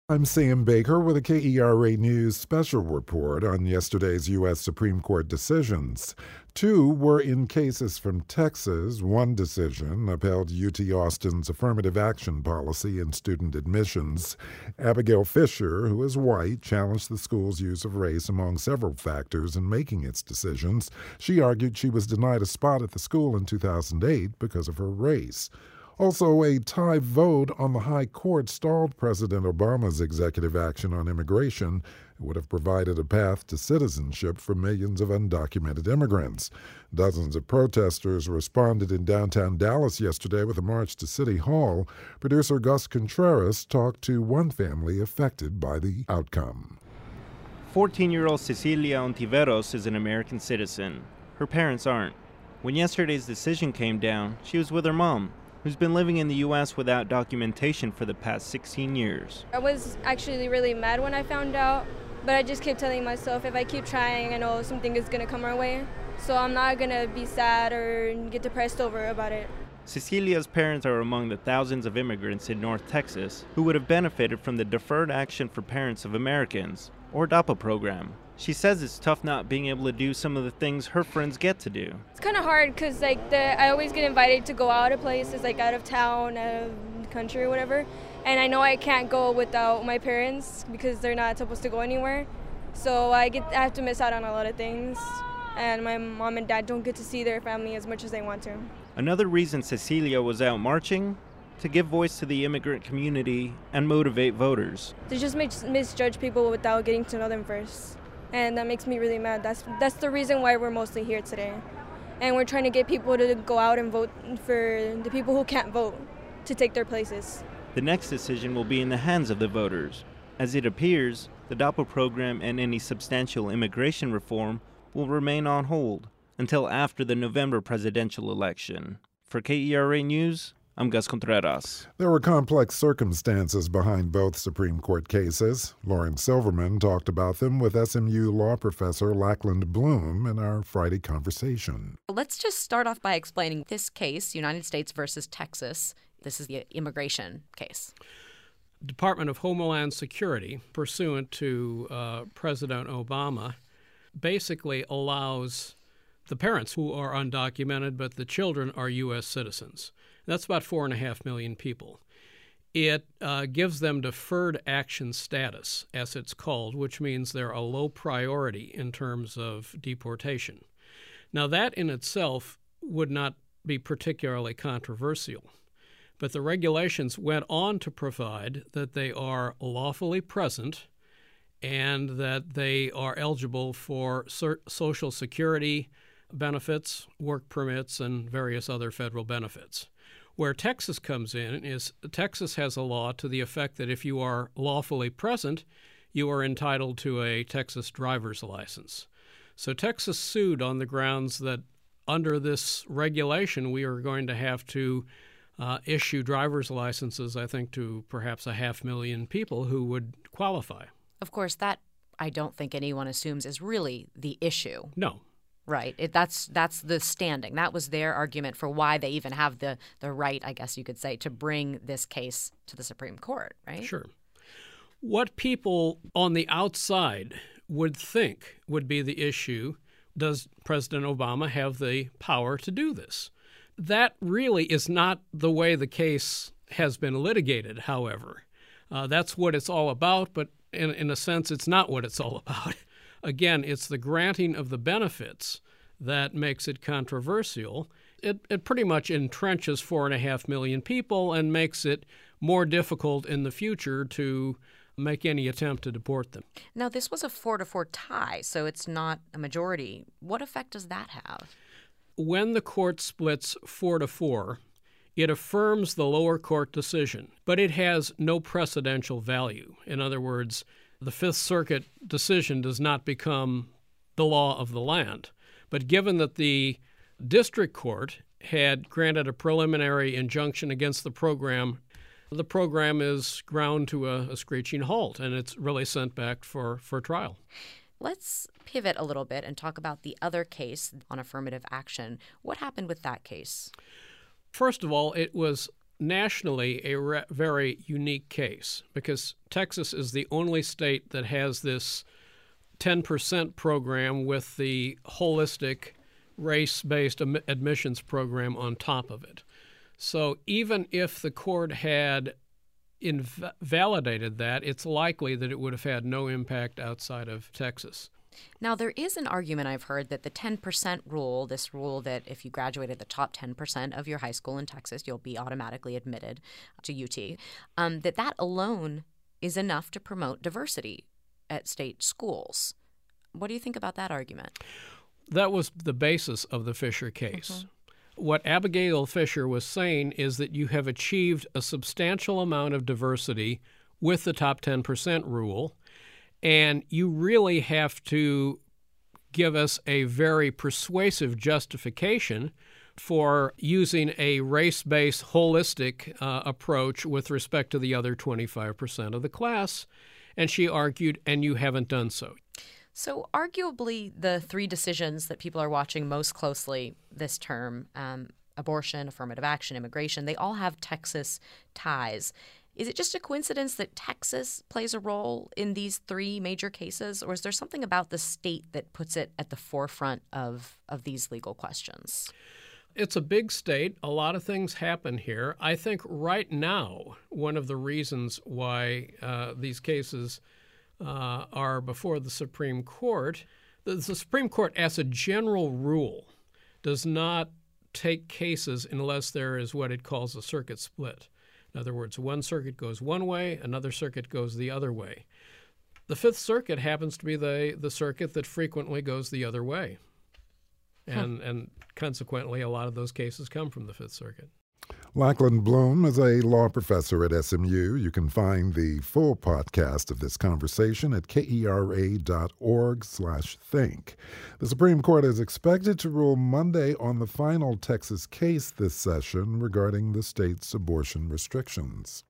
I'm Sam Baker with a KERA News special report on yesterday's U.S. Supreme Court decisions. Two were in cases from Texas. One decision upheld UT Austin's affirmative action policy in student admissions. Abigail Fisher, who is white, challenged the school's use of race among several factors in making its decisions. She argued she was denied a spot at the school in 2008 because of her race. Also, a tie vote on the High Court stalled President Obama's executive action on immigration. It would have provided a path to citizenship for millions of undocumented immigrants. Dozens of protesters responded in downtown Dallas yesterday with a march to City Hall. Producer Gus Contreras talked to one family affected by the outcome. 14-year-old Cecilia Ontiveros is an American citizen. Her parents aren't. When yesterday's decision came down, she was with her mom, who's been living in the U.S. without documentation for the past 16 years. I was actually really mad when I found out, but I just kept telling myself if I keep trying, I know something is going to come our way. So I'm not going to be sad or get depressed about it. Cecilia's parents are among the thousands of immigrants in North Texas who would have benefited from the Deferred Action for Parents of Americans, or DAPA program. She says it's tough not being able to do some of the things her friends get to do. It's kind of hard because I always get invited to go out of places, like out of town, out of the country or whatever. And I know I can't go without my parents because they're not supposed to go anywhere. So I have to miss out on a lot of things. And my mom and dad don't get to see their family as much as they want to. Another reason Cecilia was out marching? To give voice to the immigrant community and motivate voters. They just misjudge people without getting to know them first. And that makes me really mad. That's the reason why we're mostly here today. And we're trying to get people to go out and vote for the people who can't vote to take their places. The next decision will be in the hands of the voters. As it appears, the DAPA program and any substantial immigration reform will remain on hold until after the November presidential election. For KERA News, I'm Gus Contreras. There were complex circumstances behind both Supreme Court cases. Lauren Silverman talked about them with SMU law professor Lackland Bloom in our Friday conversation. Let's just start off by explaining this case, United States versus Texas. This is the immigration case. Department of Homeland Security, pursuant to President Obama, basically allows the parents who are undocumented, but the children are U.S. citizens. That's about 4.5 million people. It gives them deferred action status, as it's called, which means they're a low priority in terms of deportation. Now, that in itself would not be particularly controversial, but the regulations went on to provide that they are lawfully present and that they are eligible for Social Security benefits, work permits, and various other federal benefits. Where Texas comes in is Texas has a law to the effect that if you are lawfully present, you are entitled to a Texas driver's license. So Texas sued on the grounds that under this regulation, we are going to have to issue driver's licenses, I think, to perhaps 500,000 people who would qualify. Of course, that I don't think anyone assumes is really the issue. No. Right. That's the standing. That was their argument for why they even have the right, I guess you could say, to bring this case to the Supreme Court, right? Sure. What people on the outside would think would be the issue, does President Obama have the power to do this? That really is not the way the case has been litigated, however. That's what it's all about, but in a sense, it's not what it's all about. Again, it's the granting of the benefits that makes it controversial. It pretty much entrenches 4.5 million people and makes it more difficult in the future to make any attempt to deport them. Now, this was a 4-4 tie, so it's not a majority. What effect does that have? When the court splits 4-4, it affirms the lower court decision, but it has no precedential value. In other words, the Fifth Circuit decision does not become the law of the land. But given that the district court had granted a preliminary injunction against the program is ground to a screeching halt, and it's really sent back for trial. Let's pivot a little bit and talk about the other case on affirmative action. What happened with that case? First of all, it was nationally a very unique case because Texas is the only state that has this 10% program with the holistic race-based admissions program on top of it. So even if the court had invalidated that, it's likely that it would have had no impact outside of Texas. Now, there is an argument I've heard that the 10% rule, this rule that if you graduated the top 10% of your high school in Texas, you'll be automatically admitted to UT, that alone is enough to promote diversity at state schools. What do you think about that argument? That was the basis of the Fisher case. Mm-hmm. What Abigail Fisher was saying is that you have achieved a substantial amount of diversity with the top 10% rule, and you really have to give us a very persuasive justification for using a race-based holistic approach with respect to the other 25% of the class. And she argued, and you haven't done so. So arguably the three decisions that people are watching most closely this term, abortion, affirmative action, immigration, they all have Texas ties. Is it just a coincidence that Texas plays a role in these three major cases, or is there something about the state that puts it at the forefront of these legal questions? It's a big state. A lot of things happen here. I think right now one of the reasons why these cases are before the Supreme Court, the Supreme Court, as a general rule, does not take cases unless there is what it calls a circuit split. In other words, one circuit goes one way, another circuit goes the other way. The Fifth Circuit happens to be the circuit that frequently goes the other way. And consequently, a lot of those cases come from the Fifth Circuit. Lachlan Bloom is a law professor at SMU. You can find the full podcast of this conversation at kera.org/think. The Supreme Court is expected to rule Monday on the final Texas case this session regarding the state's abortion restrictions.